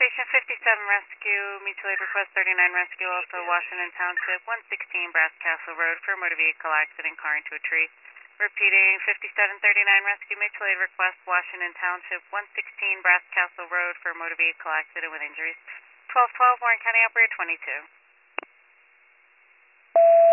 Station 57 Rescue, mutual aid request 39 Rescue, also Washington Township, 116 Brass Castle Road for a motor vehicle accident, car into a tree. Repeating, 5739 Rescue, mutual aid request, Washington Township, 116 Brass Castle Road for a motor vehicle accident with injuries. 1212, Warren County Operator 22.